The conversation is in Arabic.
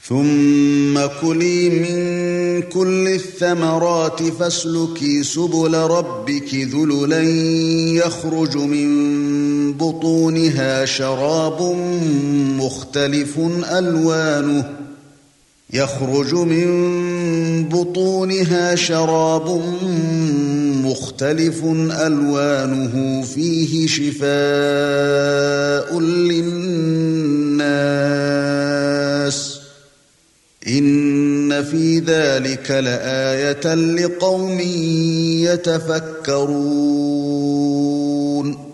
ثُمَّ كُلِي مِن كُلِّ الثَّمَرَاتِ فَاسْلُكِي سُبُلَ رَبِّكِ ذُلُلًا يَخْرُجُ مِن بُطُونِهَا شَرَابٌ مُخْتَلِفٌ أَلْوَانُهُ فِيهِ شِفَاءٌ لِلنَّاسِ إِنَّ فِي ذَلِكَ لَآيَةً لِقَوْمٍ يَتَفَكَّرُونَ